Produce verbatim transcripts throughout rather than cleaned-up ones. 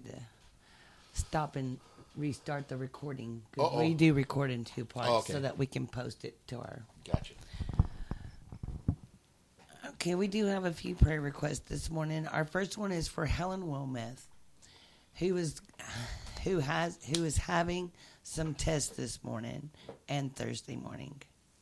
had to stop and restart the recording. 'Cause Uh-oh. we do record in two parts Oh, okay. so that we can post it to our... Gotcha. Okay, we do have a few prayer requests this morning. Our first one is for Helen Wilmeth, who is who has who is having some tests this morning and Thursday morning.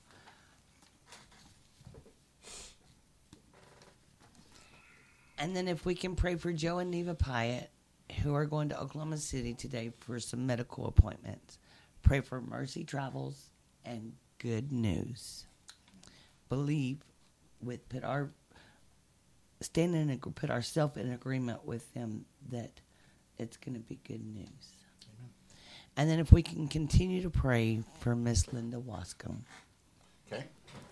And then if we can pray for Joe and Neva Pyatt, who are going to Oklahoma City today for some medical appointments. Pray for mercy travels and good news. Believe with put our stand in put ourselves in agreement with them that it's going to be good news. Amen. And then if we can continue to pray for Miss Linda Wascom. Okay.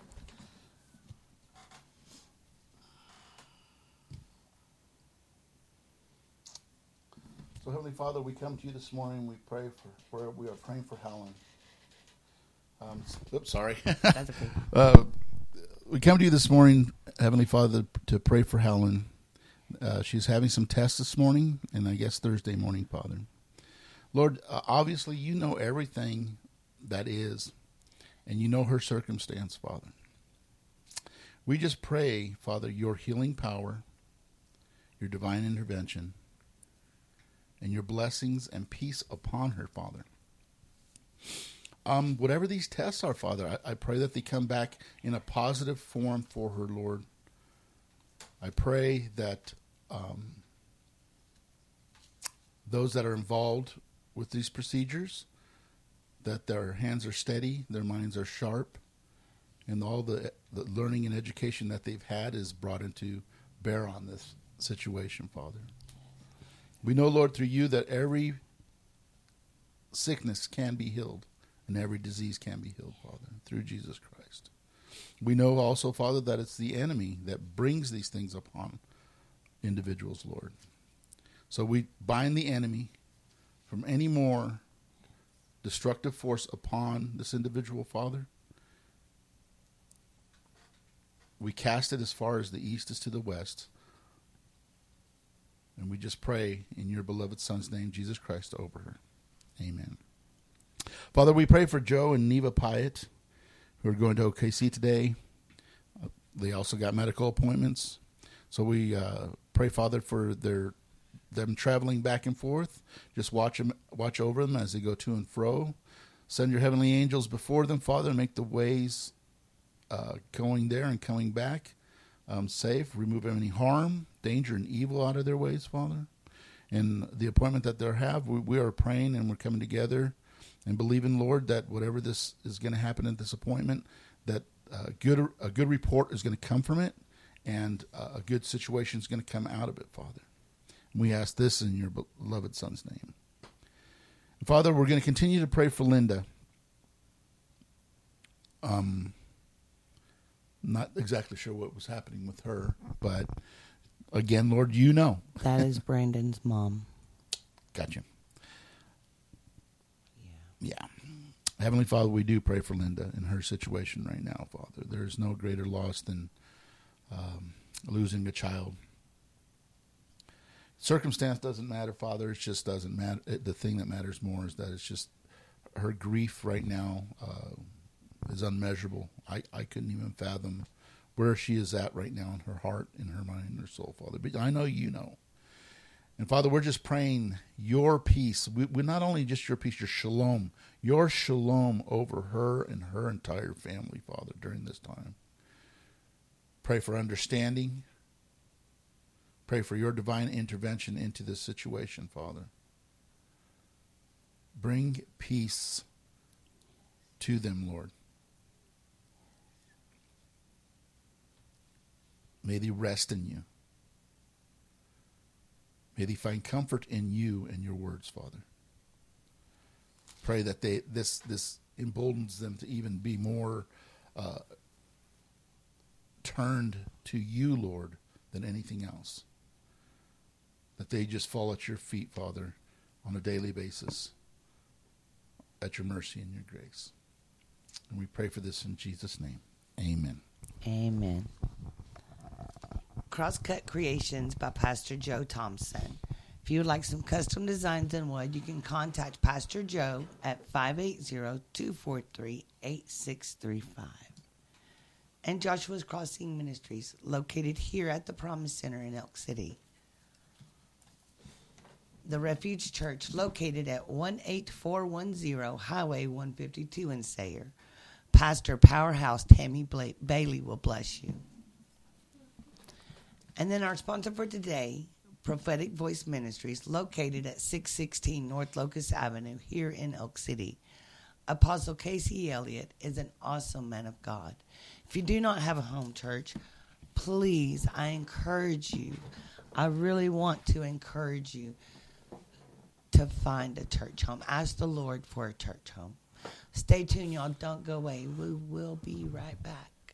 So Heavenly Father, we come to you this morning. We pray for where we are praying for Helen. Um, oops, sorry. That's okay. uh, we come to you this morning, Heavenly Father, to pray for Helen. Uh, she's having some tests this morning, and I guess Thursday morning, Father. Lord, uh, obviously you know everything that is, and you know her circumstance, Father. We just pray, Father, your healing power, your divine intervention, and your blessings and peace upon her, Father. Um, whatever these tests are, Father, I, I pray that they come back in a positive form for her, Lord. I pray that um, those that are involved with these procedures, that their hands are steady, their minds are sharp, and all the, the learning and education that they've had is brought into bear on this situation, Father. We know, Lord, through you that every sickness can be healed and every disease can be healed, Father, through Jesus Christ. We know also, Father, that it's the enemy that brings these things upon individuals, Lord. So we bind the enemy from any more destructive force upon this individual, Father. We cast it as far as the east is to the west. And we just pray in your beloved Son's name, Jesus Christ, over her. Amen. Father, we pray for Joe and Neva Pyatt, who are going to O K C today. Uh, they also got medical appointments. So we uh, pray, Father, for their them traveling back and forth. Just watch them, watch over them as they go to and fro. Send your heavenly angels before them, Father, and make the ways uh, going there and coming back um, safe. Remove any harm, danger, and evil out of their ways, Father. And the appointment that they have, we, we are praying and we're coming together and believing, Lord, that whatever this is going to happen at this appointment, that uh, good a good report is going to come from it, and uh, a good situation is going to come out of it, Father. And we ask this in your beloved Son's name. And Father, we're going to continue to pray for Linda. Um, not exactly sure what was happening with her, but again, Lord, you know. That is Brandon's mom. Gotcha. Yeah. Yeah. Heavenly Father, we do pray for Linda in her situation right now, Father. There is no greater loss than um, losing a child. Circumstance doesn't matter, Father. It just doesn't matter. It, the thing that matters more is that it's just her grief right now uh, is unmeasurable. I, I couldn't even fathom where she is at right now in her heart, in her mind, in her soul, Father. But I know you know. And Father, we're just praying your peace. We, we're not only just your peace, your shalom, your shalom over her and her entire family, Father, during this time. Pray for understanding. Pray for your divine intervention into this situation, Father. Bring peace to them, Lord. May they rest in you. May they find comfort in you and your words, Father. Pray that they this this emboldens them to even be more uh, turned to you, Lord, than anything else. That they just fall at your feet, Father, on a daily basis, at your mercy and your grace. And we pray for this in Jesus' name. Amen. Amen. Crosscut Creations by Pastor Joe Thompson. If If you would like some custom designs in wood, you can contact Pastor Joe at five eight zero, two four three, eight six three five. And Joshua's Crossing Ministries, located here at the Promise Center in Elk City. The Refuge Church, located at one eight four one zero Highway one fifty-two in Sayre. Pastor Powerhouse Tammy Bla- Bailey will bless you. And then our sponsor for today, Prophetic Voice Ministries, located at six sixteen North Locust Avenue here in Elk City. Apostle Casey Elliott is an awesome man of God. If you do not have a home church, please, I encourage you, I really want to encourage you to find a church home. Ask the Lord for a church home. Stay tuned, y'all. Don't go away. We will be right back.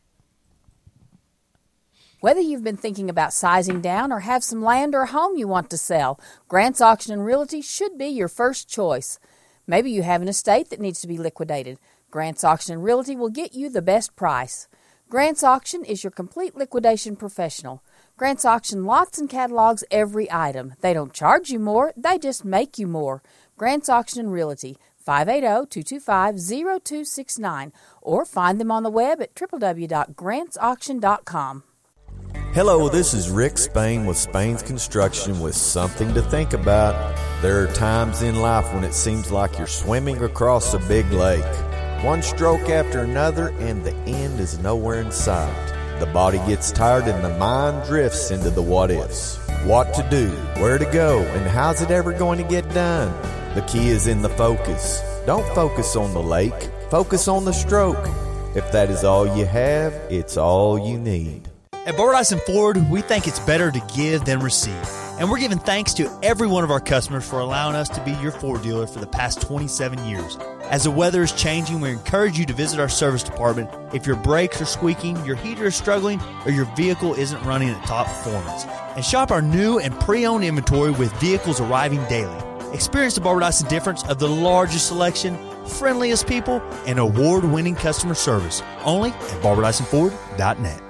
Whether you've been thinking about sizing down or have some land or a home you want to sell, Grant's Auction and Realty should be your first choice. Maybe you have an estate that needs to be liquidated. Grant's Auction and Realty will get you the best price. Grant's Auction is your complete liquidation professional. Grant's Auction lots and catalogs every item. They don't charge you more, they just make you more. Grant's Auction and Realty, five eight zero, two two five, zero two six nine, or find them on the web at w w w dot grants auction dot com. Hello, this is Rick Spain with Spain's Construction with something to think about. There are times in life when it seems like you're swimming across a big lake. One stroke after another and the end is nowhere in sight. The body gets tired and the mind drifts into the what-ifs. What to do, where to go, and how's it ever going to get done? The key is in the focus. Don't focus on the lake, focus on the stroke. If that is all you have, it's all you need. At Barbara Dyson Ford, we think it's better to give than receive. And we're giving thanks to every one of our customers for allowing us to be your Ford dealer for the past twenty-seven years. As the weather is changing, we encourage you to visit our service department if your brakes are squeaking, your heater is struggling, or your vehicle isn't running at top performance. And shop our new and pre-owned inventory with vehicles arriving daily. Experience the Barbara Dyson difference of the largest selection, friendliest people, and award-winning customer service. Only at barbara dyson ford dot net.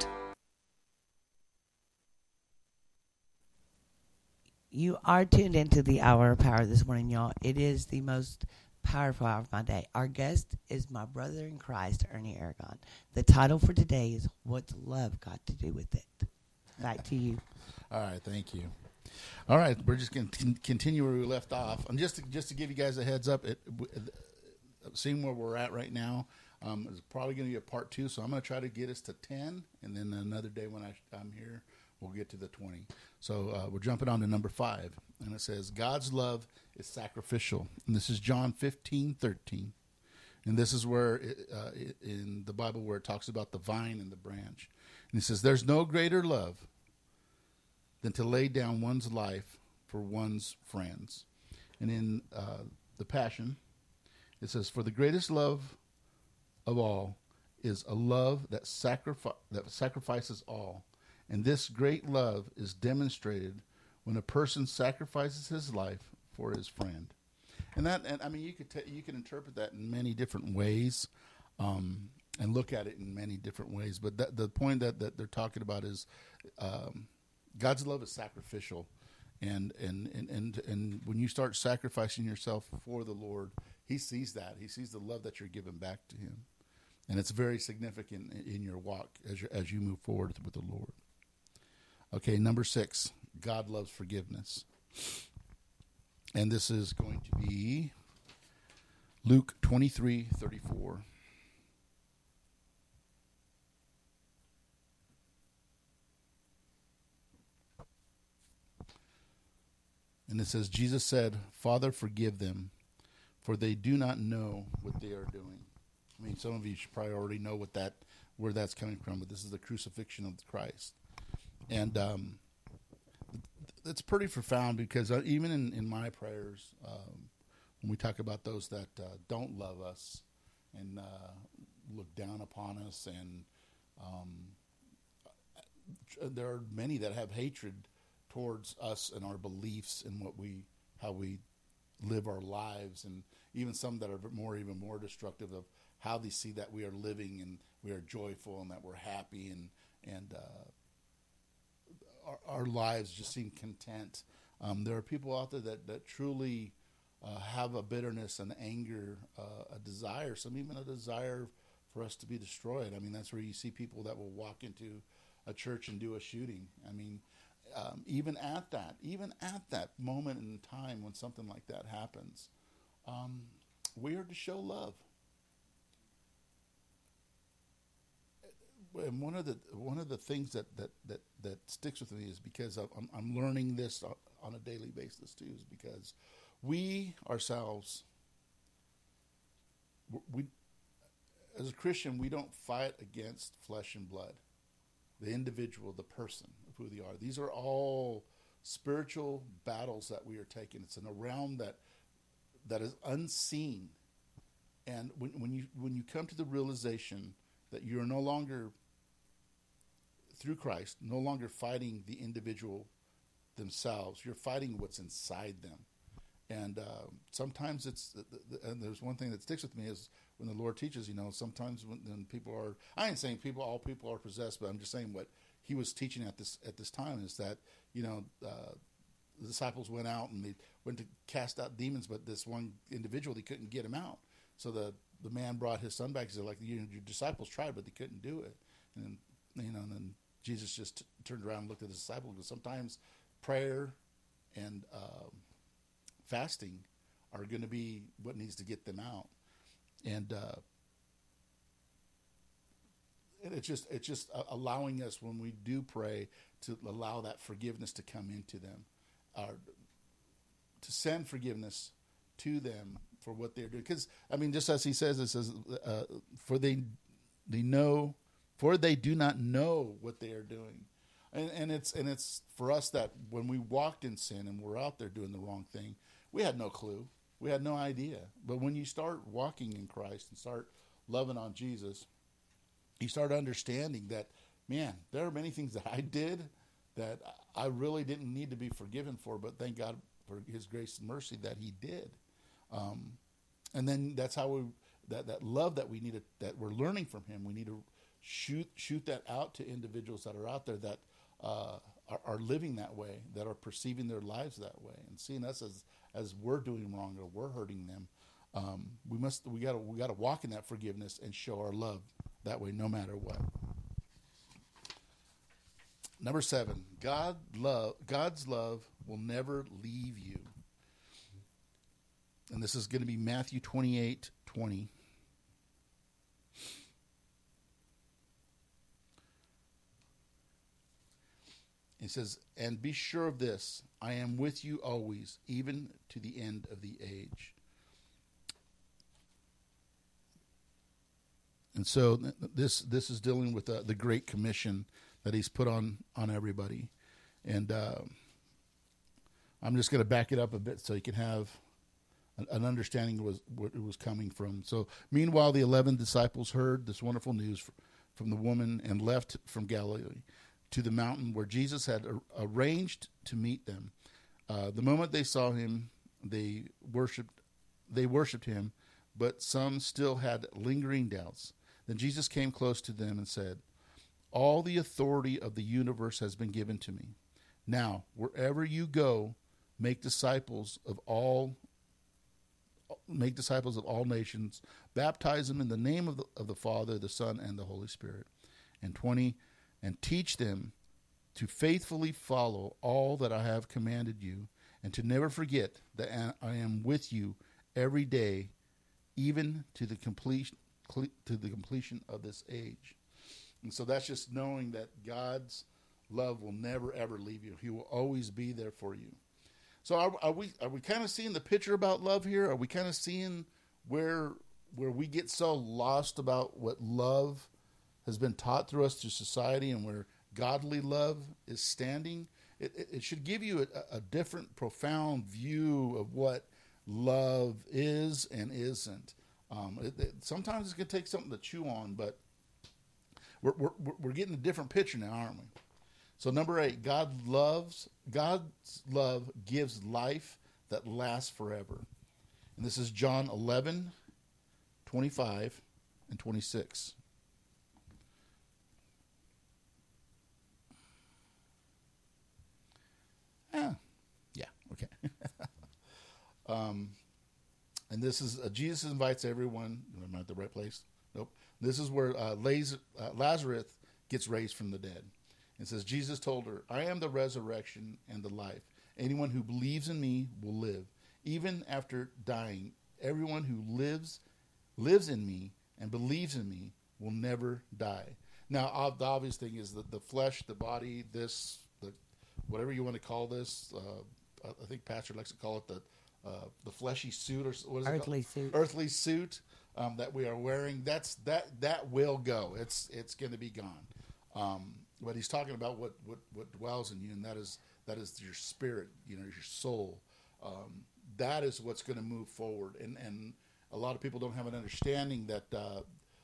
You are tuned into the Hour of Power this morning, y'all. It is the most powerful hour of my day. Our guest is my brother in Christ, Ernie Aragon. The title for today is What's Love Got to Do with It? Back to you. All right, thank you. All right, we're just going to continue where we left off. And just to, just to give you guys a heads up, it, seeing where we're at right now, um, it's probably going to be a part two. So I'm going to try to get us to ten, and then another day when I, I'm here, we'll get to the twenty. So uh, we're jumping on to number five, and it says, God's love is sacrificial. And this is John fifteen thirteen. And this is where, it, uh, it, in the Bible, where it talks about the vine and the branch. And it says, there's no greater love than to lay down one's life for one's friends. And in uh, the Passion, it says, for the greatest love of all is a love that, sacrifi- that sacrifices all. And this great love is demonstrated when a person sacrifices his life for his friend. And that, and I mean, you could t- you can interpret that in many different ways, um, and look at it in many different ways. But that, the point that, that they're talking about is um, God's love is sacrificial, and and, and and and when you start sacrificing yourself for the Lord, He sees that. He sees the love that you're giving back to Him, and it's very significant in, in your walk as you as you move forward with the Lord. Okay, number six, God loves forgiveness. And this is going to be Luke twenty-three thirty-four. And it says, Jesus said, Father, forgive them, for they do not know what they are doing. I mean, some of you should probably already know what that, where that's coming from, but this is the crucifixion of Christ. And um, it's pretty profound because uh, even in, in my prayers, um, when we talk about those that uh, don't love us and uh, look down upon us, and um, there are many that have hatred towards us and our beliefs and what we, how we live our lives, and even some that are more, even more destructive of how they see that we are living and we are joyful and that we're happy and and uh, our, our lives just seem content. Um, there are people out there that, that truly uh, have a bitterness, an anger, uh, a desire, some even a desire for us to be destroyed. I mean, that's where you see people that will walk into a church and do a shooting. I mean, um, even at that, even at that moment in time when something like that happens, um, we are to show love. And one of the one of the things that, that, that, that sticks with me is because I'm, I'm learning this on a daily basis too, is because we ourselves, we as a Christian, we don't fight against flesh and blood, the individual, the person of who they are. These are all spiritual battles that we are taking. It's in a realm that that is unseen, and when when you when you come to the realization that you're no longer, through Christ, no longer fighting the individual themselves. You're fighting what's inside them. And uh, sometimes it's, and there's one thing that sticks with me is when the Lord teaches, you know, sometimes when, when people are, I ain't saying people, all people are possessed, but I'm just saying what he was teaching at this at this time is that, you know, uh, the disciples went out and they went to cast out demons, but this one individual, they couldn't get him out. So the the man brought his son back. He said, like, your, your disciples tried, but they couldn't do it. And, you know, and then Jesus just t- turned around and looked at the disciples. Because sometimes prayer and um, fasting are going to be what needs to get them out. And, uh, and it's just it's just allowing us, when we do pray, to allow that forgiveness to come into them, or to send forgiveness to them for what they're doing. Because, I mean, just as he says, it says, uh, for they they know, for they do not know what they are doing. And, and it's and it's for us that when we walked in sin and we're out there doing the wrong thing, we had no clue. We had no idea. But when you start walking in Christ and start loving on Jesus, you start understanding that, man, there are many things that I did that I really didn't need to be forgiven for, but thank God for his grace and mercy that he did. Um, and then that's how we, that, that love that we need to, that we're learning from him, we need to shoot shoot that out to individuals that are out there that uh, are, are living that way, that are perceiving their lives that way, and seeing us as as we're doing wrong or we're hurting them. Um, we must we got to we got to walk in that forgiveness and show our love that way, no matter what. Number seven, God love God's love will never leave you. And this is going to be Matthew twenty-eight twenty. It says, and be sure of this, I am with you always, even to the end of the age. And so this this is dealing with uh, the Great Commission that he's put on, on everybody. And uh, I'm just going to back it up a bit so you can have an understanding was what it was coming from. So, meanwhile, the eleven disciples heard this wonderful news from the woman and left from Galilee to the mountain where Jesus had arranged to meet them. Uh, the moment they saw him, they worshipped. They worshipped him, but some still had lingering doubts. Then Jesus came close to them and said, "All the authority of the universe has been given to me. Now, wherever you go, make disciples of all." Make disciples of all nations, baptize them in the name of the, of the Father, the Son, and the Holy Spirit. And twenty, and teach them to faithfully follow all that I have commanded you, and to never forget that I am with you every day, even to the complete to the completion of this age. And so that's just knowing that God's love will never ever leave you. He will always be there for you. So are, are we are we kind of seeing the picture about love here? Are we kind of seeing where where we get so lost about what love has been taught through us through society, and where godly love is standing? It, it, it should give you a, a different, profound view of what love is and isn't. Um, it, it, sometimes it's going to take something to chew on, but we're, we're we're getting a different picture now, aren't we? So number eight, God loves, God's love gives life that lasts forever. And this is John eleven, twenty-five and twenty-six. Ah, yeah. Um, and this is uh, Jesus invites everyone. Am I at the right place? Nope. This is where uh, Laz- uh, Lazarus gets raised from the dead. It says, Jesus told her, I am the resurrection and the life. Anyone who believes in me will live, even after dying. Everyone who lives lives in me and believes in me will never die. Now, the obvious thing is that the flesh, the body, this, the whatever you want to call this, uh, I think Pastor likes to call it the uh, the fleshy suit, or what is it Earthly called? suit. Earthly suit um, that we are wearing. That's that that will go. It's it's going to be gone. Um, but he's talking about what, what, what dwells in you, and that is that is your spirit, you know, your soul. Um, that is what's going to move forward. And and a lot of people don't have an understanding that uh,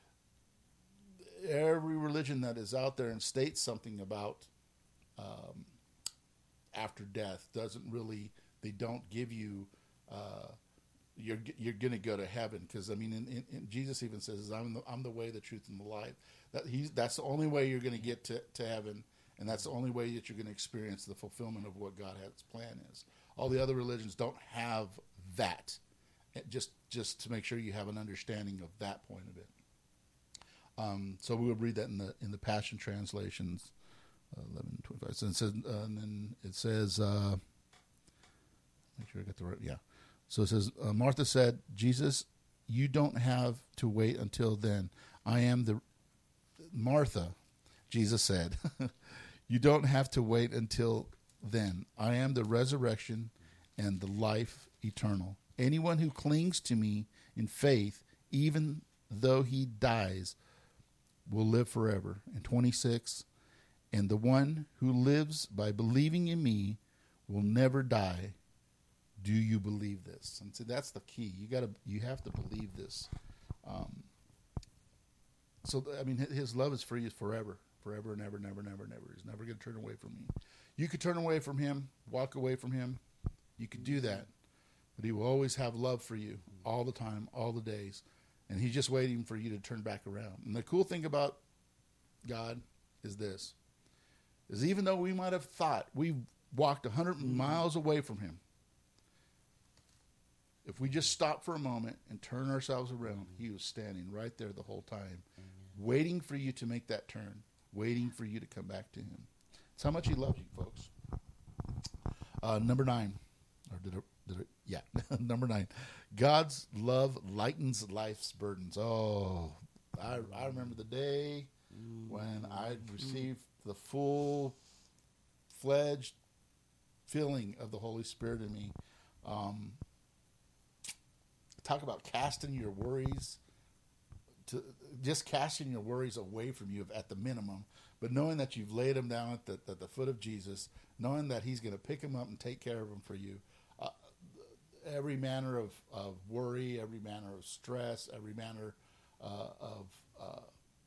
every religion that is out there and states something about um, after death doesn't really. They don't give you. Uh, you're you're going to go to heaven, because I mean, in, in, in Jesus even says, "I'm the I'm the way, the truth, and the life." That he's that's the only way you're going to get to to heaven, and that's the only way that you're going to experience the fulfillment of what God has plan is. All the other religions don't have that. Just just to make sure you have an understanding of that point of it. Um, so we would read that in the in the Passion translations, uh, eleven twenty-five. So it says, uh, and then it says, uh, make sure I got the right. Yeah. So it says, uh, Martha said, Jesus, you don't have to wait until then. I am the, Martha, Jesus said, you don't have to wait until then. I am the resurrection and the life eternal. Anyone who clings to me in faith, even though he dies, will live forever. And twenty-six, and the one who lives by believing in me will never die. Do you believe this? And so that's the key. You got to, you have to believe this. Um, so I mean, His love is for you forever, forever and ever, never, never, never. He's never going to turn away from you. You could turn away from Him, walk away from Him. You could do that, but He will always have love for you all the time, all the days, and He's just waiting for you to turn back around. And the cool thing about God is this: is even though we might have thought we walked a hundred miles away from Him, if we just stop for a moment and turn ourselves around, He was standing right there the whole time, Amen. Waiting for you to make that turn, waiting for you to come back to Him. It's how much He loves you, folks. Uh, number nine, or did it? Did it yeah, number nine. God's love lightens life's burdens. Oh, I I remember the day when I received the full fledged feeling of the Holy Spirit in me. Um, Talk about casting your worries, to just casting your worries away from you at the minimum, but knowing that you've laid them down at the, at the foot of Jesus, knowing that He's going to pick them up and take care of them for you. Uh, every manner of, of worry, every manner of stress, every manner uh, of uh,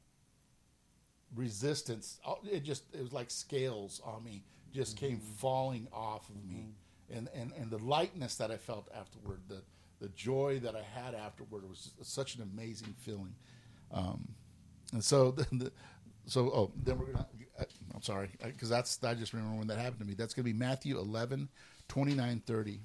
resistance, it just it was like scales on me, just mm-hmm. came falling off of mm-hmm. me, and, and and the lightness that I felt afterward, the The joy that I had afterward was such an amazing feeling, um, and so, the, the, so oh, then we're gonna. I'm sorry, because that's I just remember when that happened to me. That's gonna be Matthew eleven, twenty-nine, thirty.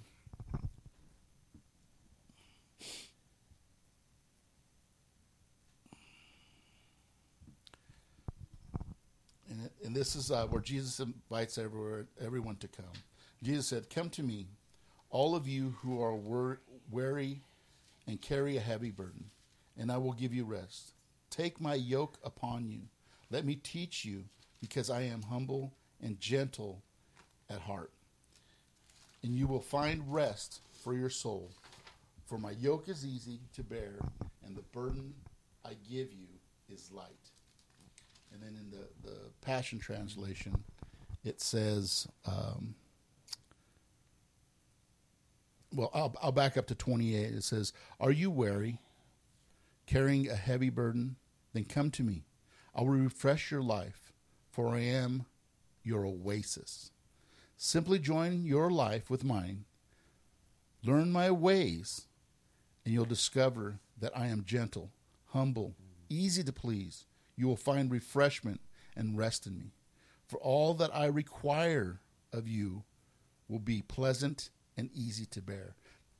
And, and this is uh, where Jesus invites everywhere, everyone to come. Jesus said, "Come to me, all of you who are wor- weary and carry a heavy burden, and I will give you rest. Take my yoke upon you. Let me teach you, because I am humble and gentle at heart. And you will find rest for your soul. For my yoke is easy to bear, and the burden I give you is light." And then in the, the Passion Translation, it says... Um, Well, I'll, I'll back up to twenty-eight. It says, "Are you weary, carrying a heavy burden? Then come to me. I will refresh your life, for I am your oasis. Simply join your life with mine. Learn my ways, and you'll discover that I am gentle, humble, easy to please. You will find refreshment and rest in me. For all that I require of you will be pleasant and easy to bear."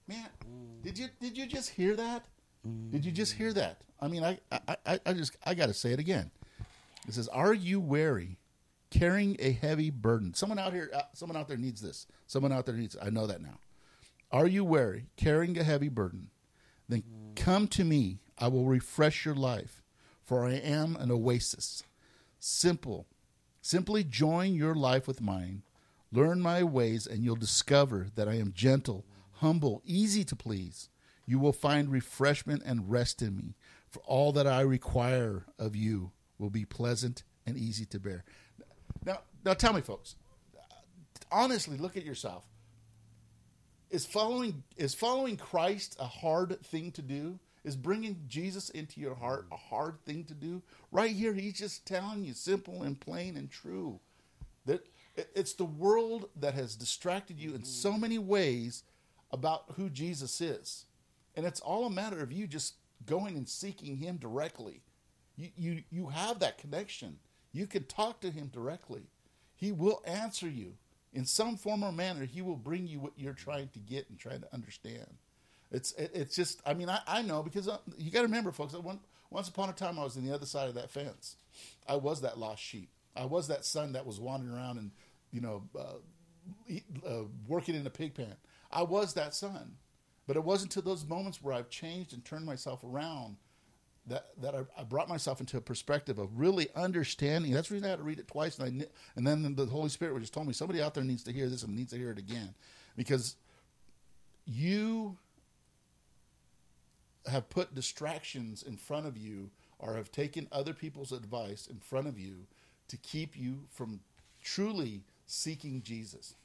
Man, did you did you just hear that? Did you just hear that? I mean, I I, I, I just I got to say it again. It says, "Are you weary, carrying a heavy burden?" Someone out here, uh, someone out there needs this. Someone out there needs. I know that now. Are you weary, carrying a heavy burden? Then come to me. I will refresh your life, for I am an oasis. Simple, simply join your life with mine. Learn my ways, and you'll discover that I am gentle, humble, easy to please. You will find refreshment and rest in me, for all that I require of you will be pleasant and easy to bear. Now, now tell me, folks, honestly, look at yourself. Is following is following Christ a hard thing to do? Is bringing Jesus into your heart a hard thing to do? Right here, he's just telling you, simple and plain and true, that it's the world that has distracted you in so many ways about who Jesus is. And it's all a matter of you just going and seeking him directly. You, you, you have that connection. You can talk to him directly. He will answer you. In some form or manner, he will bring you what you're trying to get and trying to understand. It's it, it's just, I mean, I, I know, because you got to remember, folks, that one, once upon a time I was on the other side of that fence. I was that lost sheep. I was that son that was wandering around and, you know, uh, uh, working in a pig pen. I was that son. But it wasn't until those moments where I've changed and turned myself around that that I, I brought myself into a perspective of really understanding. That's the reason I had to read it twice, and I and then the Holy Spirit just told me somebody out there needs to hear this and needs to hear it again, because you have put distractions in front of you, or have taken other people's advice in front of you to keep you from truly seeking Jesus.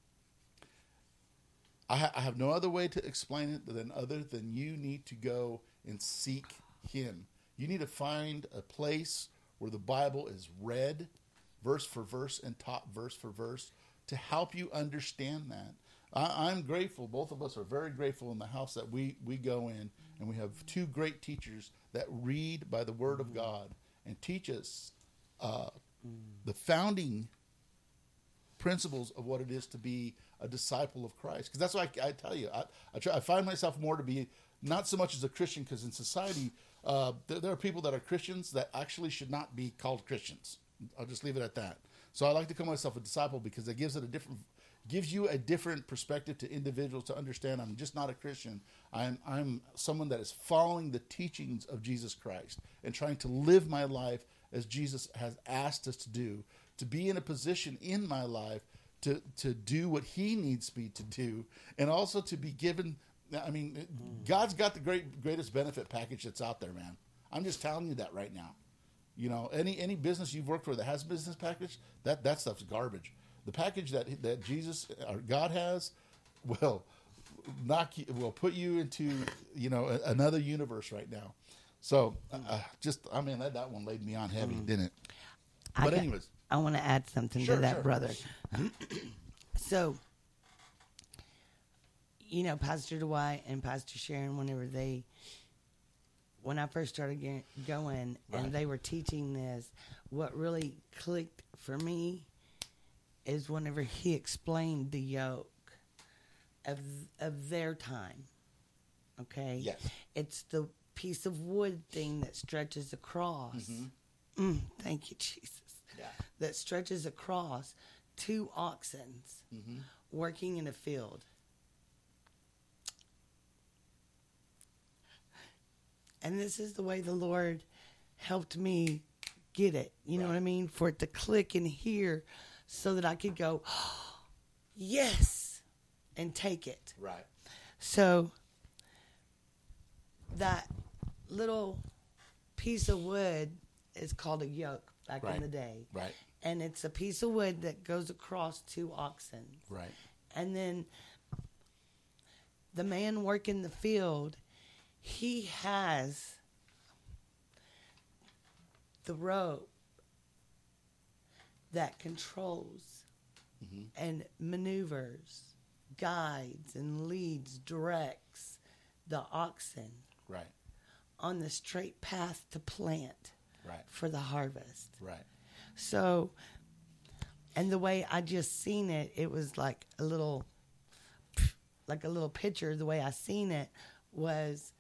I, ha- I have no other way to explain it than other than you need to go and seek him. You need to find a place where the Bible is read verse for verse and taught verse for verse to help you understand that. I, I'm grateful. Both of us are very grateful in the house that we, we go in, and we have two great teachers that read by the Word of God and teach us uh, the founding principles of what it is to be a disciple of Christ. Because that's why I, I tell you, I, I, try, I find myself more to be not so much as a Christian, because in society, uh, there, there are people that are Christians that actually should not be called Christians. I'll just leave it at that. So I like to call myself a disciple because it gives it a different, gives you a different perspective to individuals to understand I'm just not a Christian. I'm I'm someone that is following the teachings of Jesus Christ and trying to live my life as Jesus has asked us to do, to be in a position in my life to to do what he needs me to do, and also to be given, I mean, God's got the great greatest benefit package that's out there, man. I'm just telling you that right now. You know, any any business you've worked for that has a business package, that, that stuff's garbage. The package that that Jesus or God has will knock you, will put you into, you know, a, another universe right now. So uh, just, I mean, that, that one laid me on heavy, mm. didn't it? I But got, anyways, I want to add something Sure, to that, sure. brother. So, you know, Pastor Dwight and Pastor Sharon, whenever they, when I first started ge- going Right. and they were teaching this, what really clicked for me is whenever he explained the yoke of of their time. Okay? Yes. It's the piece of wood thing that stretches across. Mm-hmm. Mm, thank you, Jesus. Yeah. That stretches across two oxen Mm-hmm. working in a field. And this is the way the Lord helped me get it. You know Right. what I mean? For it to click in here so that I could go, oh, yes, and take it. Right. So that little piece of wood is called a yoke back Right. in the day. Right. And it's a piece of wood that goes across two oxen. Right. And then the man working the field, he has the rope that controls Mm-hmm. and maneuvers, guides and leads, directs the oxen Right. on the straight path to plant Right. for the harvest. Right. So, and the way I just seen it, it was like a little, like a little picture, the way I seen it was.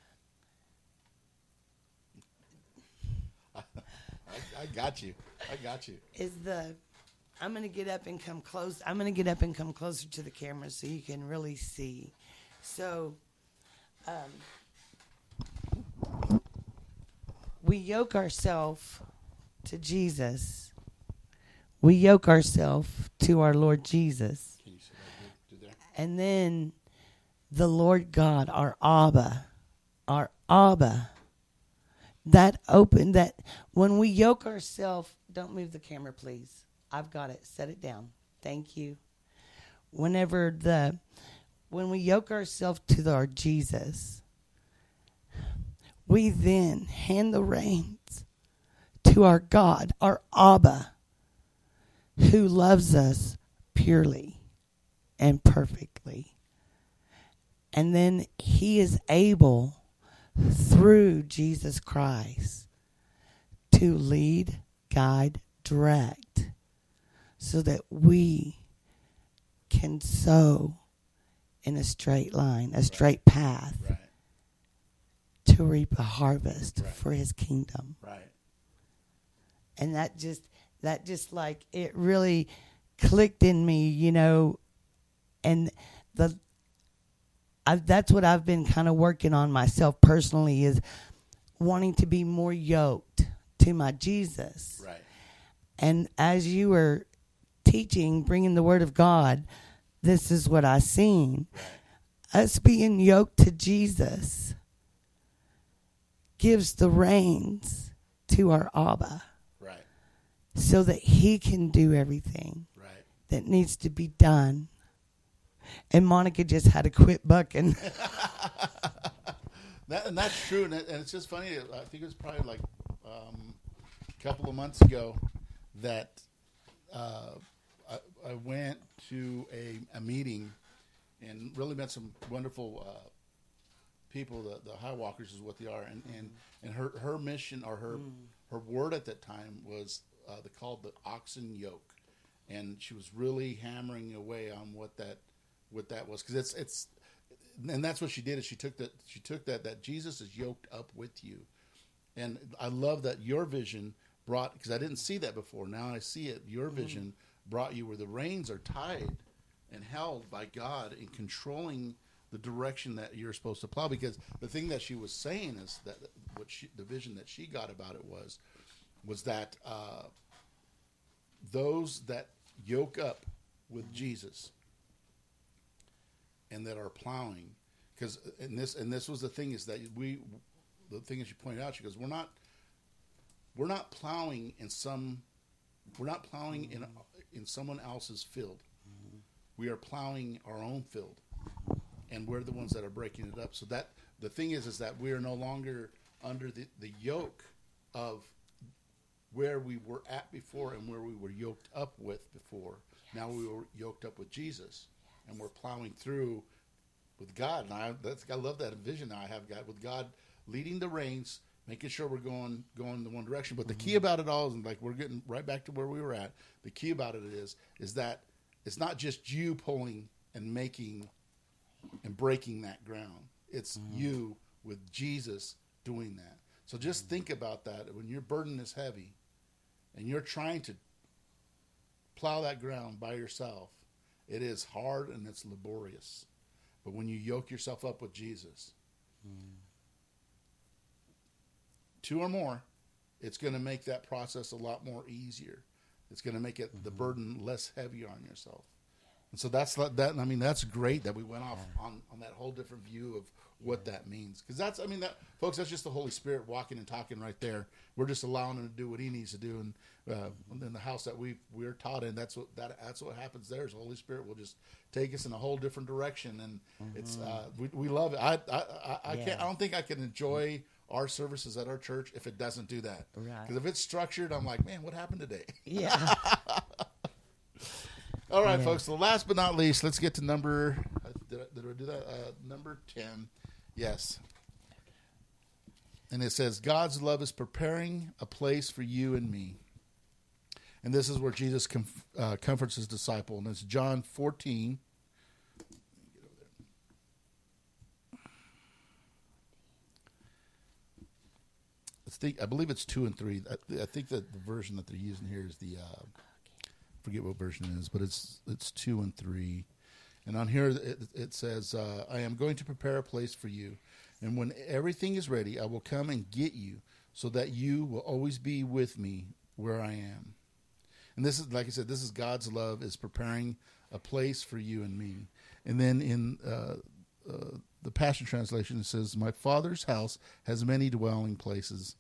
I, I got you. I got you. Is the, I'm going to get up and come close. I'm going to get up and come closer to the camera so you can really see. So, um, we yoke ourselves to Jesus. We yoke ourselves to our Lord Jesus. Can you say that? Do there? And then the Lord God, our Abba, our Abba, that open, that when we yoke ourselves, don't move the camera, please. I've got it. Set it down. Thank you. Whenever the, when we yoke ourselves to our Jesus, we then hand the reins to our God, our Abba, who loves us purely and perfectly. And then he is able, through Jesus Christ, to lead, guide, direct, so that we can sow in a straight line, a straight path, Right. to reap a harvest Right. for his kingdom. Right. And that just, that just like, it really clicked in me, you know, and the, I, that's what I've been kind of working on myself personally, is wanting to be more yoked to my Jesus. Right. And as you were teaching, bringing the word of God, this is what I seen. Right. Us being yoked to Jesus gives the reins to our Abba, Right. so that he can do everything Right. that needs to be done. And Monica just had to quit bucking. That, and that's true, and, it, and it's just funny. I think it was probably like um, a couple of months ago that uh, I, I went to a, a meeting and really met some wonderful uh, people. The, the High Walkers is what they are, and, and, and her, her mission or her mm. her word at that time was uh, the called the oxen yoke, and she was really hammering away on what that what that was, because it's it's. And that's what she did. Is she took that she took that that Jesus is yoked up with you, and I love that your vision brought, because I didn't see that before. Now I see it. Your vision mm. brought you where the reins are tied and held by God in controlling the direction that you're supposed to plow. Because the thing that she was saying is that what she, the vision that she got about it was was that uh, those that yoke up with mm. Jesus and that are plowing, because and this and this was the thing is that we, the thing is you pointed out, she goes, we're not, we're not plowing in some, we're not plowing mm-hmm. in in someone else's field. Mm-hmm. We are plowing our own field, and we're the ones that are breaking it up. So that the thing is, is that we are no longer under the, the yoke of where we were at before and where we were yoked up with before. Yes. Now we were yoked up with Jesus. And we're plowing through with God. And I, that's, I love that vision now I have, God, with God leading the reins, making sure we're going going the one direction. But the mm-hmm. key about it all is, like, we're getting right back to where we were at. The key about it is, is that it's not just you pulling and making and breaking that ground. It's mm-hmm. you with Jesus doing that. So just mm-hmm. think about that. When your burden is heavy and you're trying to plow that ground by yourself, it is hard and it's laborious. But when you yoke yourself up with Jesus, mm. two or more, it's going to make that process a lot more easier. It's going to make it mm-hmm. the burden less heavy on yourself. And so that's that. I mean, that's great that we went off yeah. on, on that whole different view of what yeah. that means. Because that's, I mean, that folks, that's just the Holy Spirit walking and talking right there. We're just allowing him to do what he needs to do. And uh, in the house that we we're taught in, that's what that that's what happens there. Is the Holy Spirit will just take us in a whole different direction, and mm-hmm. it's uh, we we love it. I I I, I yeah. can't. I don't think I can enjoy our services at our church if it doesn't do that. Right. Because if it's structured, I'm like, man, what happened today? Yeah. All right, yeah. folks. So last but not least, let's get to number. Did I, did I do that? Uh, number ten. Yes. And it says, God's love is preparing a place for you and me. And this is where Jesus comf- uh, comforts his disciple. And it's John fourteen. think I believe it's two and three. I, I think that the version that they're using here is the uh, forget what version it is, but it's it's two and three. And on here it, it says, uh, "I am going to prepare a place for you, and when everything is ready, I will come and get you, so that you will always be with me where I am." And this is, like I said, this is God's love is preparing a place for you and me. And then in uh, uh, the Passion Translation, it says, "My Father's house has many dwelling places.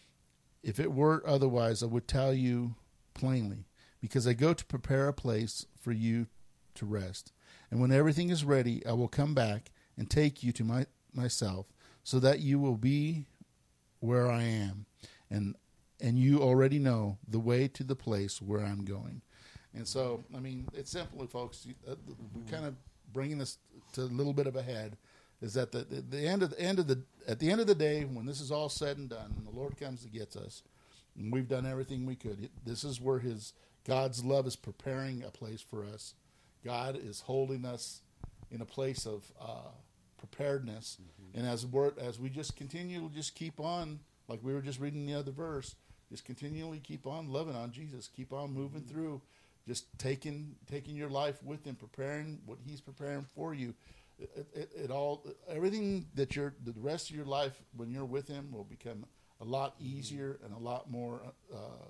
If it were otherwise, I would tell you plainly, because I go to prepare a place for you to rest. And when everything is ready, I will come back and take you to my, myself, so that you will be where I am. And and you already know the way to the place where I'm going." And so, I mean, it's simple, folks. Uh, we're kind of bringing this to a little bit of a head. Is that the, the, the end of the end of the at the end of the day, when this is all said and done, and the Lord comes and gets us, and we've done everything we could. This is where His God's love is preparing a place for us. God is holding us in a place of uh, preparedness, mm-hmm. and as we're, as we just continue, just keep on, like we were just reading the other verse. Just continually keep on loving on Jesus. Keep on moving mm-hmm. through. Just taking taking your life with Him, preparing what He's preparing for you. It, it, it all, everything that you're, the rest of your life when you're with Him will become a lot easier and a lot more uh,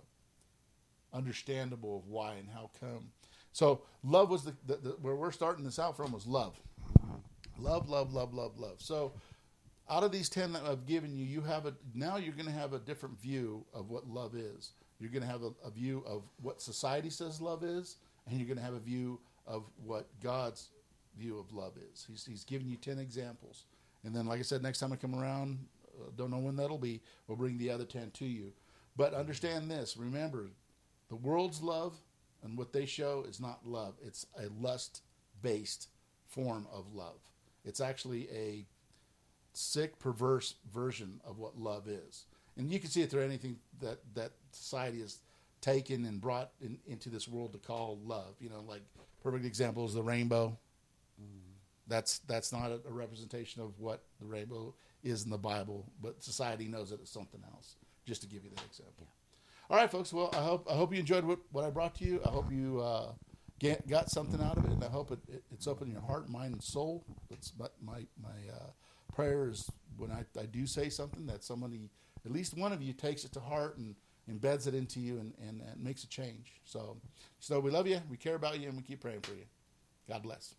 understandable of why and how come. So love was the, the, the where we're starting this out from was love, love, love, love, love, love. So out of these ten that I've given you, you have a now you're going to have a different view of what love is. You're going to have a, a view of what society says love is, and you're going to have a view of what God's view of love is. He's, he's giving you ten examples. And then, like I said, next time I come around, uh, don't know when that'll be, we'll bring the other ten to you. But understand this. Remember, the world's love and what they show is not love. It's a lust-based form of love. It's actually a sick, perverse version of what love is. And you can see it through anything that, that society has taken and brought in, into this world to call love. You know, like perfect example is the rainbow. Mm. That's that's not a, a representation of what the rainbow is in the Bible, but society knows it as something else. Just to give you that example. Yeah. All right, folks. Well, I hope I hope you enjoyed what, what I brought to you. I hope you uh, get, got something out of it, and I hope it, it, it's opening your heart, mind, and soul. That's my my, my uh, prayer is when I, I do say something that somebody, at least one of you, takes it to heart and embeds it into you and, and, and makes a change. So, so we love you, we care about you, and we keep praying for you. God bless.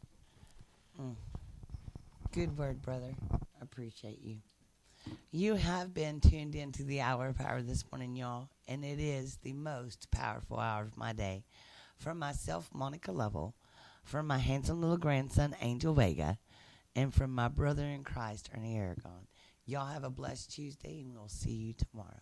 Mm. Good word, brother. I appreciate you. You have been tuned into the Hour of Power this morning, y'all, and it is the most powerful hour of my day. From myself, Monica Lovell, from my handsome little grandson, Angel Vega, and from my brother in Christ, Ernie Aragon. Y'all have a blessed Tuesday, and we'll see you tomorrow.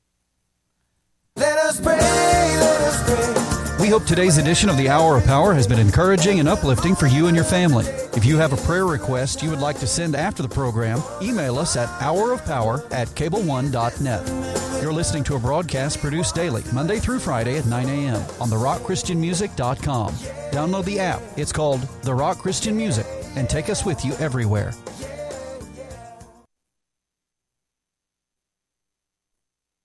Let us pray, let us pray. We hope today's edition of the Hour of Power has been encouraging and uplifting for you and your family. If you have a prayer request you would like to send after the program, email us at hourofpower at cable one dot net. You're listening to a broadcast produced daily, Monday through Friday at nine a.m. on the rock christian music dot com. Download the app. It's called The Rock Christian Music, and take us with you everywhere.